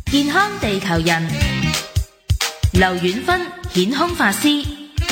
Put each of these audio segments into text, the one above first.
健康地球人，劉遠芬顯空法師。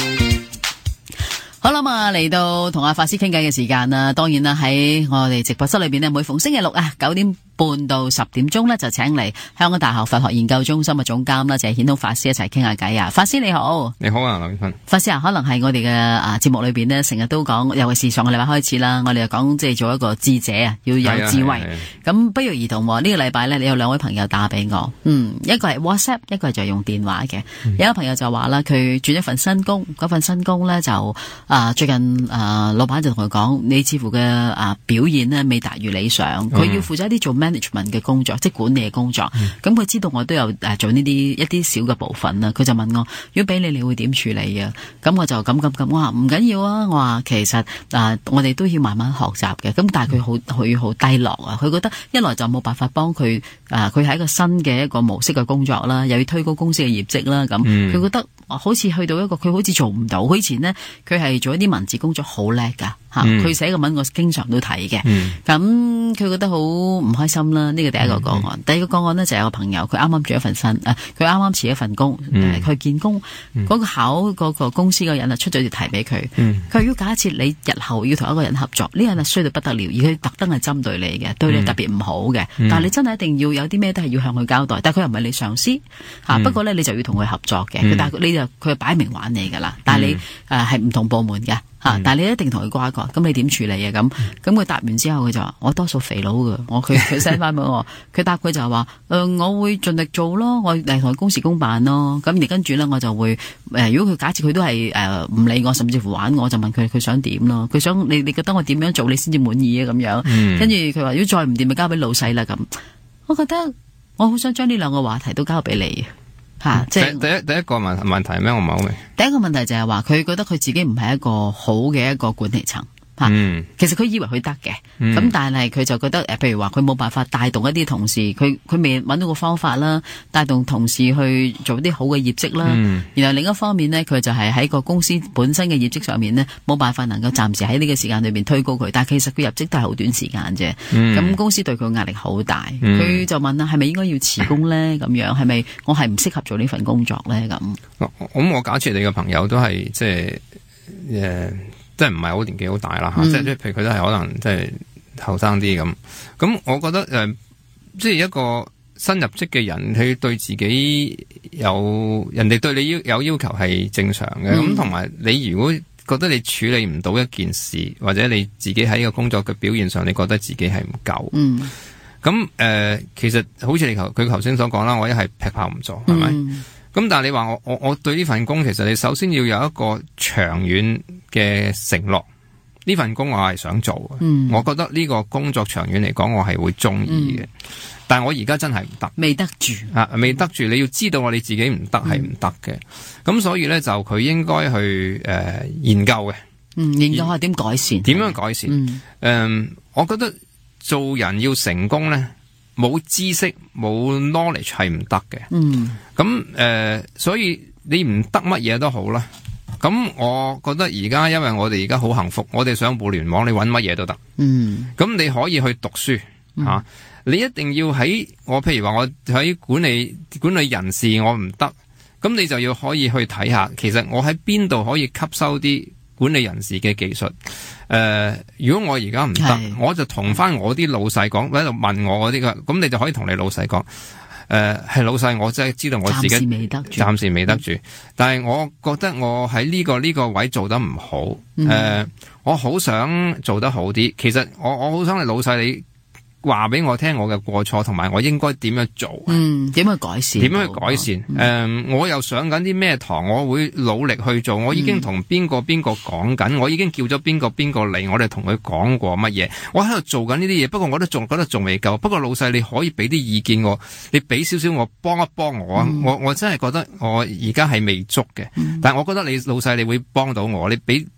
好啦嘛，嚟到同阿法師傾偈嘅時間啦。當然啦，喺我哋直播室裏邊呢，每逢星期六啊9點半到10點鐘呢，就請嚟香港大學佛學研究中心嘅總監啦，謝顯空法師一齊傾下偈啊。法師你好。 你好啊，劉遠芬。 法師啊，可能係我哋嘅節目裏邊呢，成日都講，尤其是上個禮拜開始啦，我哋就講即係做一個智者啊，要有智慧。咁不約而同呢個禮拜呢，你有兩位朋友打俾我，一個係 WhatsApp， 一個係就係用電話嘅。有一個朋友就話啦，佢轉一份新工，嗰份新工呢就最近老闆就同佢講，你似乎嘅表現呢未達於理想，佢要負責一啲做management 嘅工作，即係管理嘅工作。咁佢知道我都有做呢啲一啲小嘅部分啦，佢就問我，如果俾你會點處理啊？咁我就咁，我話唔緊要啊，我話其實我哋都要慢慢學習嘅。咁但係佢好低落啊，佢覺得一來就冇辦法幫佢，佢係一個新嘅一個模式嘅工作啦，又要推高公司嘅業績啦，咁佢覺得好似去到一個佢好似做唔到。佢以前呢，佢係做一啲文字工作好叻噶吓，佢寫個文我經常都睇嘅。咁佢覺得好唔開心啦。呢個第一個個案，第二個個案呢，就有個朋友，佢啱啱做一份新，佢啱啱辭一份工，佢見工嗰個考嗰個公司嘅人出咗條題俾佢，佢如果假設你日後要同一個人合作，呢個人衰到不得了，而佢特登係針對你嘅，對你特別唔好嘅，但係你真係一定要有啲咩都係要向佢交代，但係佢又唔係你上司吓，不過呢，你就要同佢合作嘅，但係佢係擺明玩你噶啦，但係你係唔同部門嘅吓，但係你一定同佢瓜葛，咁你點處理啊？咁佢答完之後，佢就話我多數肥佬噶，佢 send 翻俾我，佢答佢就話我會盡力做咯，我嚟同佢公事公辦咯。咁而跟住咧，我就會如果佢假設佢都係唔理我，甚至乎玩我，就問佢想點咯？佢想你覺得我點樣做你先至滿意啊？咁樣，跟住佢話如果再唔掂，咪交俾老細啦。咁，我覺得我好想將呢兩個話題都交俾你。即係第一個問題係咩？我唔係好明。 第一個問題就係話佢覺得佢自己唔係一個好嘅一個管理層。其實佢以為佢得嘅，咁但係佢就覺得譬如話佢冇辦法帶動一啲同事，佢未揾到個方法啦，帶動同事去做啲好嘅業績啦。然後另一方面呢，佢就係喺個公司本身嘅業績上面呢，冇辦法能夠暫時喺呢個時間裏邊推高佢。但係其實佢入職都係好短時間啫。咁公司對佢壓力好大，佢就問啦，係咪應該要辭工呢？咁樣係咪我係唔適合做呢份工作呢？咁我假設你嘅朋友都係即係唔係好年紀好大啦吓，即係譬如佢都係可能即係後生啲咁，我覺得即係一個新入職嘅人，佢對自己人哋對你有要求係正常嘅，咁同埋你如果覺得你處理唔到一件事，或者你自己喺個工作嘅表現上，你覺得自己係唔夠，咁其實好似佢頭先所講啦，我一係劈炮唔做，係咪？咁但係你話我對呢份工，其實你首先要有一個長遠嘅承諾，呢份工我係想做嘅，我覺得呢個工作長遠嚟講，我係會中意嘅。但係我而家真係唔得，未得住，你要知道我哋自己唔得係唔得嘅。咁所以咧就佢應該去研究嘅， 研究下點改善， 點樣改善？我覺得做人要成功咧，冇知識冇 knowledge 係唔得嘅。咁所以你唔得乜嘢都好啦。咁我覺得而家因為我哋而家好幸福，我哋上互聯網你搵乜嘢都得。咁你可以去讀書吓，你一定要譬如話我喺管理人事我唔得，咁你就要可以去睇下，其實我喺邊度可以吸收啲管理人士嘅技術。如果我而家唔得，我就同翻我啲老細講，喺度問我嗰啲嘅，咁你就可以同你老細講，係老細，我真係知道我自己暫時未得住，但係我覺得我喺呢個位做得唔好，我好想做得好啲。其實我好想你老細你話俾我聽我嘅過錯，同埋我應該點樣做， 點樣改善？點樣去改善？我又上緊啲咩堂，我會努力去做。我已經同邊個講緊，我已經叫咗邊個嚟，我哋同佢講過乜嘢。我喺度做緊呢啲嘢，不過我都仲覺得仲未夠。不過老細你可以俾啲意見我，你俾少少我幫一幫我啊！我真係覺得我而家係未足嘅，但係我覺得你老細你會幫到我，你俾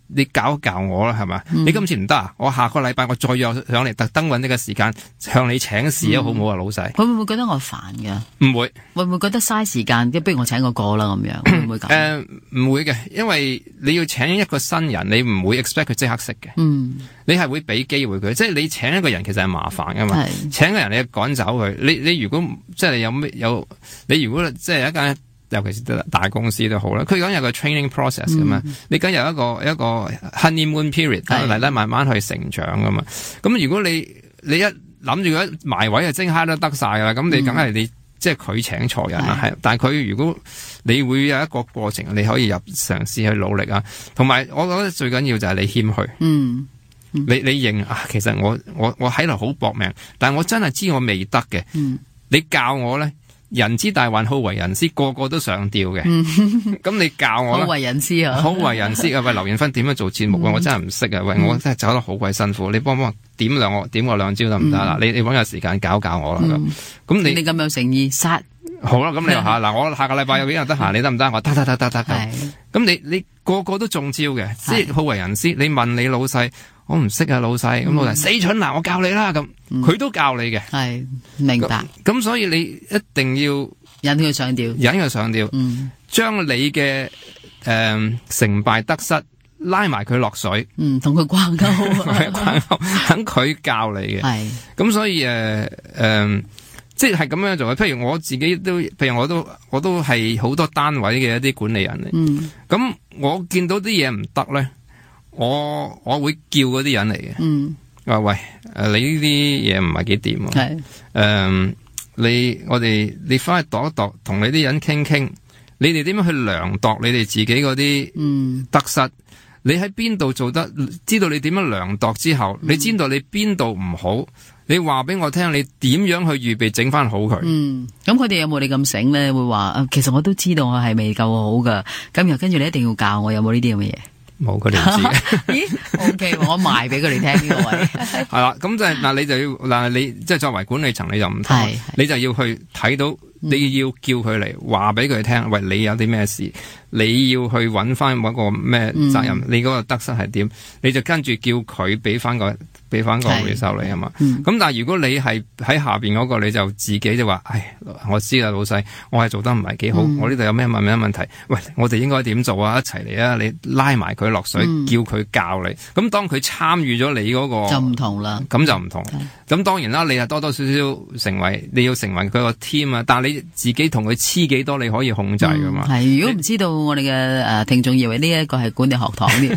你教一教我啦，係咪？你今次唔得啊，我下個禮拜我再約上嚟，特登揾呢個時間向你請示啊，好唔好啊，老細？ 佢會唔會覺得我煩㗎？ 唔會， 會唔會覺得嘥時間？不如我請個啦咁樣，會唔會咁？ 唔會嘅，因為你要請一個新人，你唔會 expect 佢即刻識嘅。你係會俾機會佢，即係你請一個人其實係麻煩噶嘛。請個人你趕走佢，你如果即係你如果即係一間，尤其是大公司都好啦，佢講有個 training process 噶嘛，你梗有一個 honeymoon period 嚟咧，慢慢去成長噶嘛。咁如果你一諗住一埋位就即刻都得晒噶啦，咁你梗係你即係佢請錯人啦，係。但係佢如果你會有一個過程，你可以嘗試去努力啊。同埋我覺得最緊要就係你謙虛。你認啊，其實我喺度好搏命，但係我真係知我未得嘅。你教我咧。人之大患，好為人師，個個都上吊嘅。咁你教我啦， 好為人師啊， 好為人師啊！喂，劉艷芬點樣做節目啊？我真係唔識啊！喂，我真係走得好鬼辛苦，你幫我點我兩招得唔得啦？你搵個時間教我啦。咁你咁有誠意，殺好啦。咁你話嗱，我下個禮拜有幾日得閒，你得唔得？我得。咁你個個都中招嘅，即係好為人師。你問你老細。我唔識啊，老細。咁老細死蠢嗱，我教你啦。咁佢都教你嘅， 係明白。 咁所以你一定要引佢上吊， 將你嘅成敗得失拉埋佢落水， 同佢掛鈎， 等佢教你嘅。係咁，所以即係咁樣做。譬如我自己都，譬如我都係好多單位嘅一啲管理人嚟。咁我見到啲嘢唔得咧。我會叫嗰啲人嚟嘅，話喂，你呢啲嘢唔係幾掂啊？你翻去度一度，同你啲人傾，你哋點樣去量度你哋自己嗰啲得失？你喺邊度做得？知道你點樣量度之後，你知道你邊度唔好，你話俾我聽，你點樣去預備整翻好佢？ 咁佢哋有冇你咁醒咧？會話其實我都知道我係未夠好噶，咁又跟住你一定要教我，有冇呢啲咁嘅嘢？ 冇，佢哋唔知嘅。 咦 ？OK， 我賣俾佢哋聽呢個位。 係啦，咁就係嗱，你就要嗱，你即係作為管理層，你就唔同，你就要去睇到，你要叫佢嚟話俾佢聽，喂，你有啲咩事，你要去揾翻嗰個咩責任，你嗰個得失係點，你就跟住叫佢俾翻個回收你啊嘛。咁但係如果你係喺下邊嗰個，你就自己就話，唉，我知啦，老細，我係做得唔係幾好，我呢度有咩問題，喂，我哋應該點做啊？一齊嚟啊！你拉埋佢落水，叫佢教你。咁當佢參與咗你嗰個，就唔同啦。咁就唔同。咁當然啦，你係多多少少你要成為佢個 team 啊。但係你自己同佢黐幾多，你可以控制噶嘛。係，如果唔知道我哋嘅聽眾以為呢一個係管理學堂添。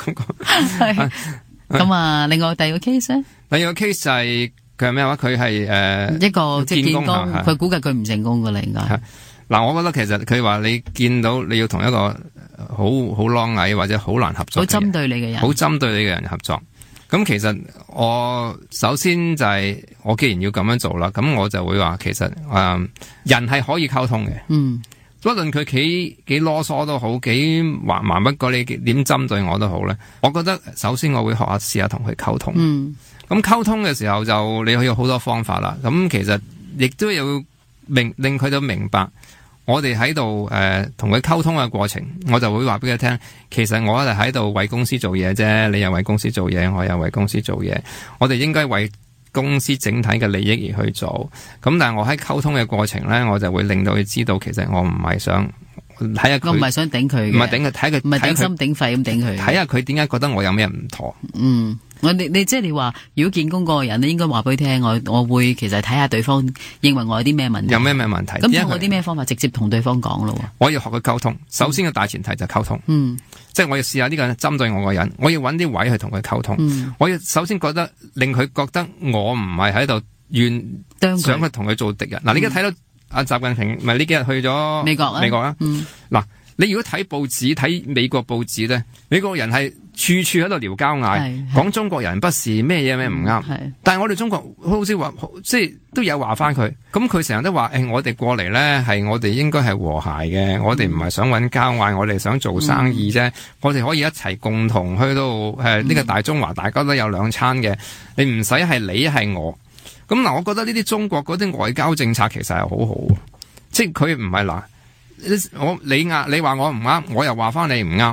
咁啊，另外第二個 case 咧？第二個 case 就係佢係咩話？佢係一個即係見工，佢估計佢唔成功噶啦，應該。嗱，我覺得其實佢話你見到你要同一個好啷蟻或者好難合作，好針對你嘅人，好針對你嘅人合作。咁其實我首先就係我既然要咁樣做啦，咁我就會話其實人係可以溝通嘅。不論佢幾囉嗦都好，幾蠻不過你點針對我都好咧，我覺得首先我會試下同佢溝通。咁溝通嘅時候就你可以有好多方法啦。咁其實亦都要令佢都明白，我哋喺度同佢溝通嘅過程，我就會話俾佢聽，其實我哋喺度為公司做嘢啫，你又為公司做嘢，我又為公司做嘢，我哋應該為公司整體嘅利益而去做。咁但係我喺溝通嘅過程咧，我就會令到佢知道，其實我唔係想睇下佢，我唔係想頂佢，唔係頂佢，睇佢唔係頂心頂肺咁頂佢，睇下佢點解覺得我有咩唔妥。你即係你話，如果見工嗰個人咧，應該話俾佢聽，我會其實睇下對方認為我有啲咩問題，有咩問題。咁我有啲咩方法直接同對方講咯。我要學佢溝通，首先嘅大前提就係溝通。即係我要試下呢個人針對我個人，我要揾啲位去同佢溝通。我要首先令佢覺得我唔係喺度想去同佢做敵人。嗱，你而家睇到阿習近平咪呢幾日去咗美國啊？嗱，你如果睇報紙睇美國報紙咧，美國人係處處喺度撩交嗌，講中國人不是咩嘢咩唔啱。但係我哋中國好似話，即係都有話翻佢。咁佢成日都話，我哋過嚟咧係我哋應該係和諧嘅，我哋唔係想揾交嗌，我哋想做生意啫。我哋可以一齊共同去到呢個大中華，大家都有兩餐嘅。你唔使係你係我。咁嗱，我覺得呢啲中國嗰啲外交政策其實係好好，即係佢唔係嗱，你話我唔啱，我又話翻你唔啱。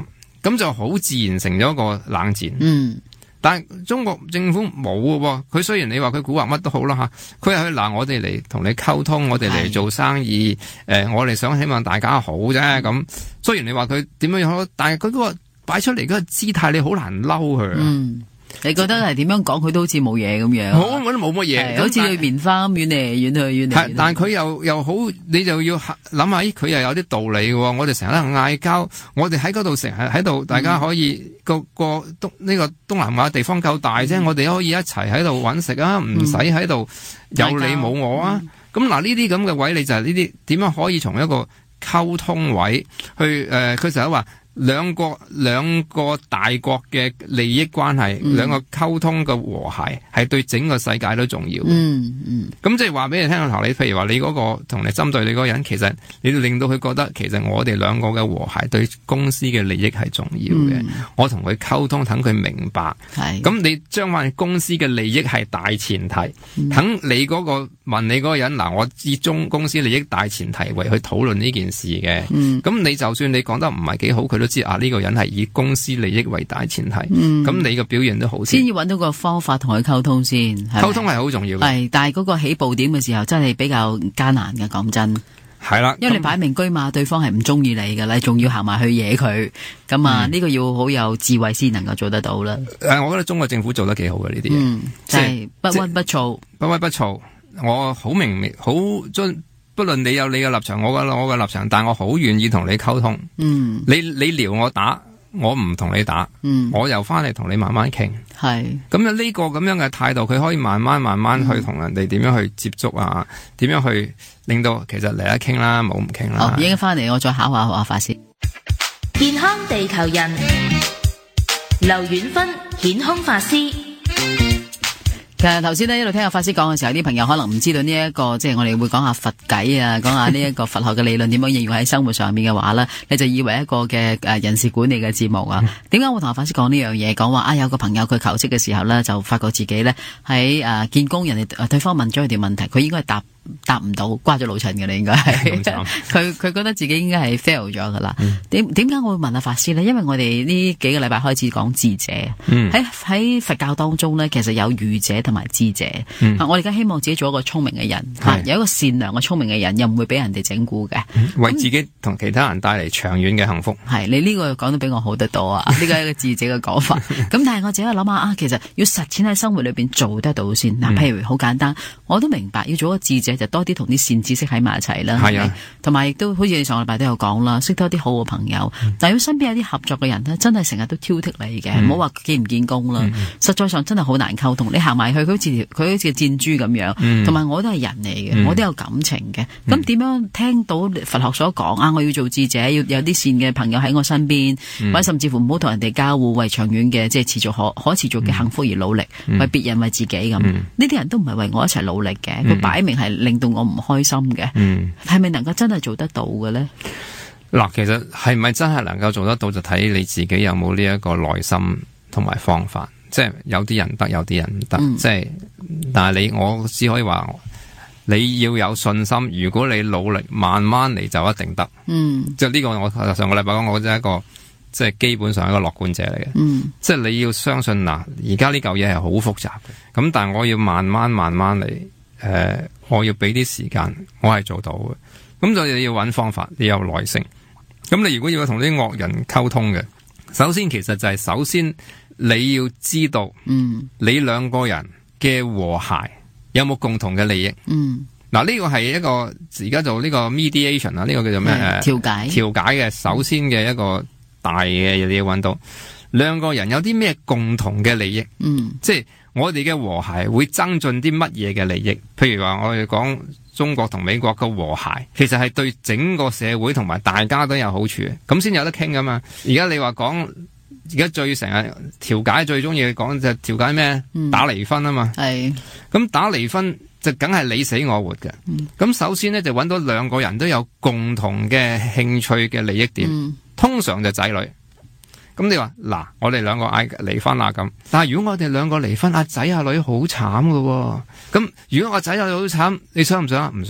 咁就好自然成咗一個冷戰。但係中國政府冇嘅喎，佢雖然你話佢蠱惑乜都好啦吓，佢係去我哋嚟同你溝通，我哋嚟做生意，我哋想希望大家好啫。咁雖然你話佢點樣好，但係佢嗰個擺出嚟嗰個姿態，你好難嬲佢。 你覺得係點樣講佢都好似冇嘢咁樣？ 我覺得冇乜嘢， 好似對棉花咁遠嚟遠去遠嚟。 但係佢又好，你就要諗下，佢又有啲道理嘅。我哋成日喺度嗌交，我哋喺嗰度成日喺度，大家可以個呢個東南亞地方夠大啫，我哋可以一齊喺度搵食啊，唔使喺度有你冇我啊。咁嗱，呢啲咁嘅位，你就係呢啲點樣可以從一個溝通位去佢成日話。兩個大國嘅利益關係，兩個溝通嘅和諧係對整個世界都重要。咁即係話俾你聽，頭你譬如話你嗰個同你針對你嗰個人，其實你要令到佢覺得，其實我哋兩個嘅和諧對公司嘅利益係重要嘅。我同佢溝通，等佢明白。咁你將翻公司嘅利益係大前提，等你嗰個問你嗰個人嗱，我以公司利益大前提為去討論呢件事嘅。咁你就算你講得唔係幾好，佢都知呢個人係以公司利益為大前提，咁你個表現都好先要揾到個方法同佢溝通先， 溝通係好重要嘅。 係，但係嗰個起步點嘅時候真係比較艱難嘅，講真。 係啦， 因為你擺明居馬，對方係唔中意你嘅，你仲要行埋去惹佢，咁啊呢個要好有智慧先能夠做得到啦。 我覺得中國政府做得幾好嘅呢啲嘢， 就係不溫不燥， 不溫不燥。我好明好不論你有你嘅立場，我嘅立場，但我好願意同你溝通。你撩我打，我唔同你打，我又翻嚟同你慢慢傾。係咁樣呢個咁樣嘅態度，佢可以慢慢去同人哋點樣去接觸啊？點樣去令到其實嚟得傾啦，冇唔傾啦。 好，已經翻嚟，我再考下法師。 健康地球人，劉遠芬顯空法師。 其實頭先呢一路聽阿法師講嘅時候，啲朋友可能唔知道呢一個，即係我哋會講下佛偈啊，講下呢一個佛學嘅理論點樣應用喺生活上面嘅話咧，你就以為一個嘅人事管理嘅節目啊？點解我同阿法師講呢樣嘢？講話有個朋友佢求職嘅時候咧，就發覺自己咧喺見工人哋對方問咗佢條問題，佢應該係答唔到，瓜咗老襯嘅，你應該係佢覺得自己應該係 fail 咗噶啦。點解我會問阿法師呢？因為我哋呢幾個禮拜開始講智者，喺佛教當中呢，其實有愚者同埋智者。我哋而家希望自己做一個聰明嘅人，有一個善良嘅聰明嘅人，又唔會俾人哋整蠱嘅， 為自己同其他人帶嚟長遠嘅幸福。 係你呢個講得比我好得多啊！呢個係一個智者嘅講法。咁但係我自己諗下其實要實踐喺生活裏邊做得到先。譬如好簡單，我都明白要做一個智者。就多啲同啲善知識喺埋一齊啦，係咪？同埋亦都好似你上個禮拜都有講啦，識多啲好嘅朋友。但係如果身邊有啲合作嘅人咧，真係成日都挑剔你嘅，唔好話見唔見工啦。實在上真係好難溝通。你行埋去，佢好似箭豬咁樣，同埋我都係人嚟嘅，我都有感情嘅。咁點樣聽到佛學所講啊？我要做智者，要有啲善嘅朋友喺我身邊，或者甚至乎唔好同人哋交互，為長遠嘅即係持續可持續嘅幸福而努力，為別人為自己咁。呢啲人都唔係為我一齊努力嘅，佢擺明係令到我唔開心嘅，係咪能夠真係做得到嘅咧？ 嗱，其實係咪真係能夠做得到，就睇你自己有冇呢一個耐心同埋方法。即係有啲人得，有啲人唔得。即係，但係我只可以話，你要有信心。如果你努力，慢慢嚟就一定得。即係呢個我上個禮拜講，我真係一個即係基本上一個樂觀者嚟嘅。即係你要相信嗱，而家呢嚿嘢係好複雜嘅。咁但係我要慢慢嚟。我要俾啲時間，我係做到嘅。咁就要揾方法，你有耐性。咁你如果要同啲惡人溝通嘅，首先其實就係首先你要知道，你兩個人嘅和諧有冇共同嘅利益。嗱，呢個係一個而家做呢個 mediation 啊，呢個叫做咩？ 調解嘅首先嘅一個大嘅嘢，你要揾到兩個人有啲咩共同嘅利益。即係。我哋嘅和諧會增進啲乜嘢嘅利益？譬如話我哋講中國同美國嘅和諧，其實係對整個社會同埋大家都有好處，咁先有得傾噶嘛。而家你話講，而家最成日調解最中意講就調解咩？打離婚啊嘛。係。咁打離婚就梗係你死我活嘅。咁首先呢，就揾到兩個人都有共同嘅興趣嘅利益點，通常就仔女。咁你話嗱，我哋兩個嗌離婚啦咁，但係如果我哋兩個離婚，阿仔阿女好慘噶喎。咁如果我仔阿女好慘，你想唔想？唔想。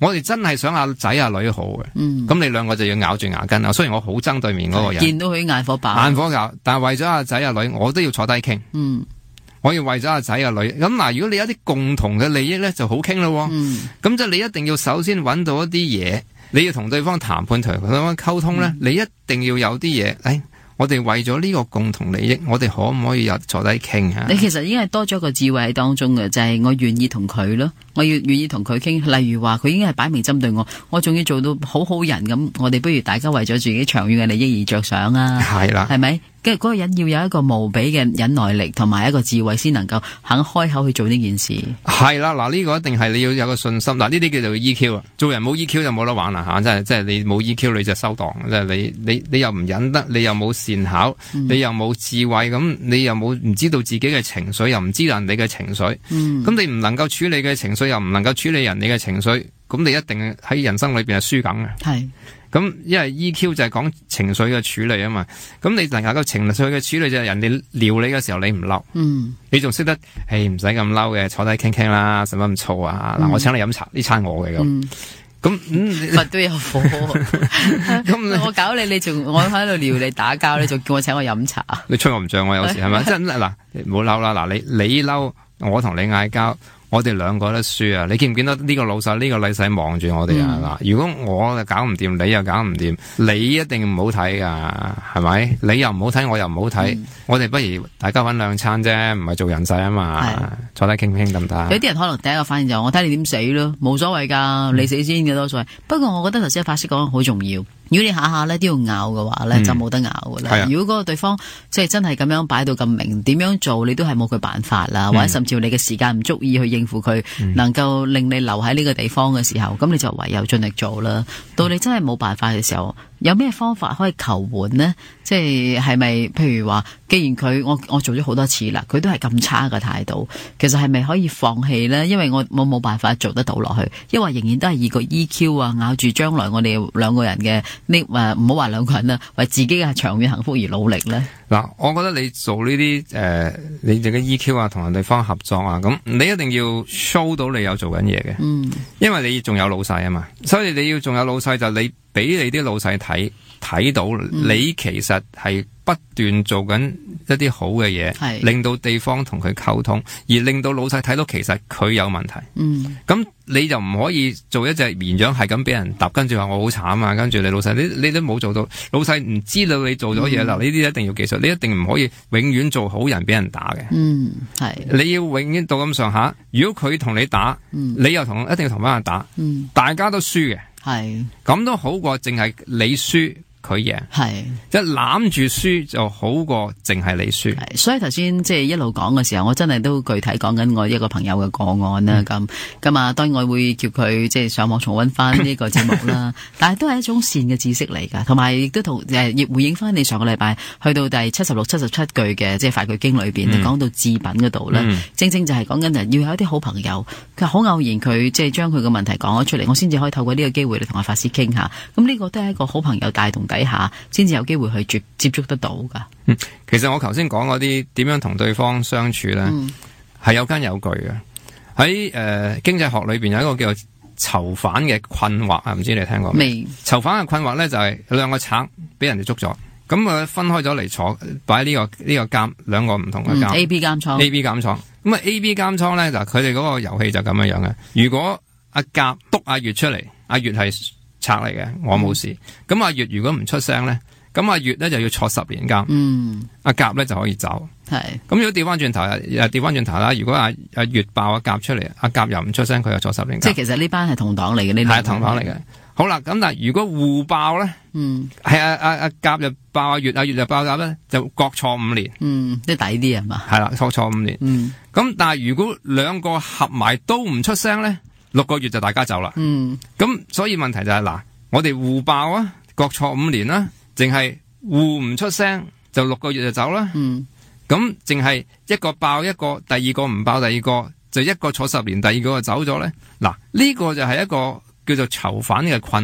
我哋真係想阿仔阿女好嘅，咁你兩個就要咬住牙根啦。雖然我好憎對面嗰個人， 見到佢眼火爆， 眼火爆，但係為咗阿仔阿女，我都要坐低傾。我要為咗阿仔阿女，咁嗱，如果你有啲共同嘅利益咧，就好傾咯。咁即係你一定要首先揾到一啲嘢，你要同對方談判，同對方溝通咧，你一定要有啲嘢，我哋為咗呢個共同利益，我哋可唔可以有坐低傾啊？ 你其實已經係多咗個智慧喺當中嘅，就係我願意同佢咯，我要願意同佢傾。例如話佢已經係擺明針對我仲要做到好好人咁，我哋不如大家為咗自己長遠嘅利益而着想啊？係啦，係咪？跟住嗰個人要有一個無比嘅忍耐力同埋一個智慧，先能夠肯開口去做呢件事。係啦，嗱，呢個一定係你要有個信心。嗱，呢啲叫做 EQ 啊，做人冇 EQ 就冇得玩啦吓，即係你冇 EQ 你就收檔，即係你又唔忍得，你又冇善巧，你又冇智慧，咁你又冇唔知道自己嘅情緒，又唔知道人哋嘅情緒，咁你唔能夠處理嘅情緒，又唔能夠處理人哋嘅情緒，咁你一定喺人生裏邊係輸緊嘅。係。咁因為 EQ 就係講情緒嘅處理啊嘛，咁你能夠情緒嘅處理就係人哋撩你嘅時候你唔嬲，你仲識得唔使咁嬲嘅，坐低傾傾啦，使乜咁燥啊？嗱，我請你飲茶，呢餐我嘅咁， 乜都有火，咁我搞你，你仲我喺度撩你打交，你仲叫我請我飲茶？你吹我唔脹，我有時係咪？真嗱，唔好嬲啦，嗱你嬲，我同你嗌交。我哋兩個都輸啊！你見唔見到呢個老細呢個女仔望住我哋啊？嗱，如果我又搞唔掂，你又搞唔掂，你一定唔好睇噶，係咪？你又唔好睇，我又唔好睇，我哋不如大家搵兩餐啫，唔係做人世啊嘛，坐低傾傾得唔得？有啲人可能第一個反應就我睇你點死咯，冇所謂噶，你死先嘅多所謂。不過我覺得頭先法師講得好重要。如果你下下咧都要拗嘅話咧，就冇得拗噶啦。如果嗰個對方即係真係咁樣擺到咁明，點樣做你都係冇佢辦法啦，或者甚至乎你嘅時間唔足以去應付佢，能夠令你留喺呢個地方嘅時候，咁你就唯有盡力做啦。到你真係冇辦法嘅時候，有咩方法可以求援呢？即係咪譬如話，既然佢我做咗好多次啦，佢都係咁差嘅態度，其實係咪可以放棄呢？因為我冇辦法做得到落去，因為仍然都係以個 EQ 啊咬住將來我哋兩個人嘅唔好話兩個人啦，為自己嘅長遠幸福而努力呢。嗱，我覺得你做呢啲你哋嘅 EQ 啊，同人哋方合作啊，咁你一定要 show 到你有做緊嘢嘅，因為你仲有老細啊嘛，所以你要仲有老細就你俾你啲老細睇到你其實係不斷做緊一啲好嘅嘢，令到地方同佢溝通，而令到老細睇到其實佢有問題。咁你就唔可以做一隻綿羊係咁俾人揼，跟住話我好慘啊，跟住你老細你都冇做到，老細唔知道你做咗嘢啦。呢啲一定要技術，你一定唔可以永遠做好人俾人打嘅。你要永遠到咁上下，如果佢同你打，你又一定要同翻人打，大家都輸嘅。係咁都好過淨係你輸佢贏，係即係攬住輸就好過淨係你輸。所以頭先即係一路講嘅時候，我真係都具體講緊我一個朋友嘅個案啦。咁啊，當然我會叫佢即係上網重溫翻呢個節目啦。但係都係一種善嘅知識嚟噶，同埋亦都同亦回應翻你上個禮拜去到第76、77句嘅即係法句經裏邊講到智品嗰度咧，正正就係講緊要有一啲好朋友，佢好偶然佢即係將佢嘅問題講咗出嚟，我先至可以透過呢個機會嚟同阿法師傾下。咁呢個都係一個好朋友帶動底下，先至有機會去接觸得到噶。其實我頭先講嗰啲點樣同對方相處咧，係有根有據嘅。喺經濟學裏邊有一個叫做囚犯嘅困惑啊，唔知你聽過未？囚犯嘅困惑咧就係有兩個賊俾人哋捉咗，咁佢分開咗嚟坐，擺呢個監，兩個唔同嘅監。A B 監倉 ，A B 監倉。咁啊 A B 監倉咧，就佢哋嗰個遊戲就咁樣樣嘅。如果阿甲督阿月出嚟，阿月係賊嚟嘅，我冇事。咁阿月如果唔出聲咧，咁阿月咧就要坐10年監。阿甲咧就可以走。係。咁如果調翻轉頭，調翻轉頭啦，如果阿月爆阿甲出嚟，阿甲又唔出聲，佢又坐10年監。即係其實呢班係同黨嚟嘅，呢啲係同黨嚟嘅。好啦，咁但係如果互爆咧，係阿甲就爆阿月，阿月就爆甲咧，就各坐5年。即係抵啲係嘛？係啦，各坐5年。咁但係如果兩個合埋都唔出聲咧，6個月就大家走啦。咁所以問題就係嗱，我哋互爆啊，各坐5年啦，淨係互唔出聲就6個月就走啦。咁淨係一個爆一個，第二個唔爆第二個，就一個坐10年，第二個就走咗咧。嗱，呢個就係一個叫做囚犯嘅困惑。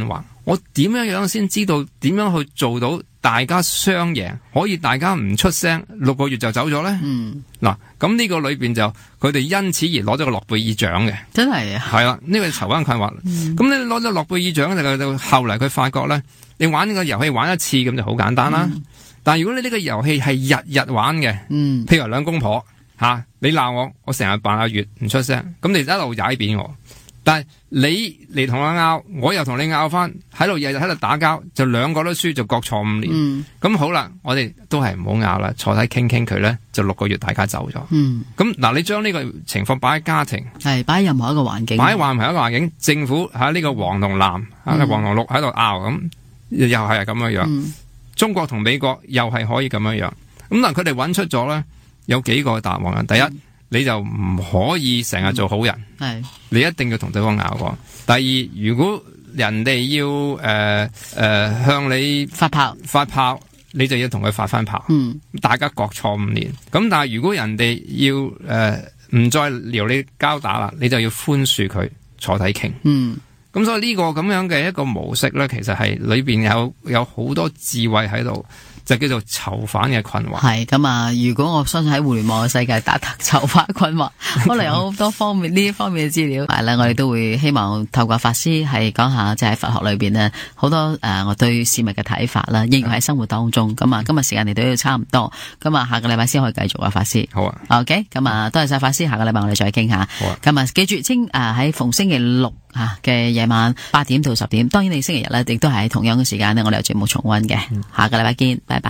我點樣先知道點樣去做到大家雙贏，可以大家唔出聲，6個月就走咗咧？嗱，咁呢個裏邊就佢哋因此而攞咗個諾貝爾獎嘅，真係啊，係啦，呢個係籌灣困惑。咁你攞咗諾貝爾獎就後嚟佢發覺咧，你玩呢個遊戲玩一次咁就好簡單啦。但係如果你呢個遊戲係日日玩嘅，譬如話兩公婆吓，你鬧我成日扮阿月唔出聲，咁你一路踩扁我。但係你嚟同我拗，我又同你拗翻，喺度日日喺度打交，就兩個都輸，就各坐5年。咁好啦，我哋都係唔好拗啦，坐低傾傾佢咧，就6個月大家走咗。咁嗱，你將呢個情況擺喺家庭，係擺喺任何一個環境，擺喺任何一個環境，政府喺呢個黃同藍、黃同綠喺度拗，咁又係咁樣樣。中國同美國又係可以咁樣樣。咁嗱，佢哋揾出咗咧，有幾個答案。第一，你就唔可以成日做好人，你一定要同對方拗過。第二，如果人哋要向你發炮，你就要同佢發翻炮。大家各坐5年。咁但係如果人哋要唔再撩你交打啦，你就要寬恕佢，坐低傾。咁所以呢個咁樣嘅一個模式咧，其實係裏邊有好多智慧喺度。就叫做囚犯嘅困惑。係咁啊！如果我相信喺互聯網嘅世界打囚犯困惑，可能有好多方面呢方面嘅資料。係啦，我哋都會希望透過法師係講下，即係喺佛學裏邊呢，好多我對事物嘅睇法啦，應用喺生活當中。咁啊，今日時間嚟到都差唔多，咁啊，下個禮拜先可以繼續啊，法師。好啊。OK，咁啊，多謝晒法師，下個禮拜我哋再傾下。好啊。咁啊，記住喺逢星期六嘅夜晚8點到10點，當然你星期日咧亦都係喺同樣嘅時間呢，我哋有節目重溫嘅。下個禮拜見，拜拜。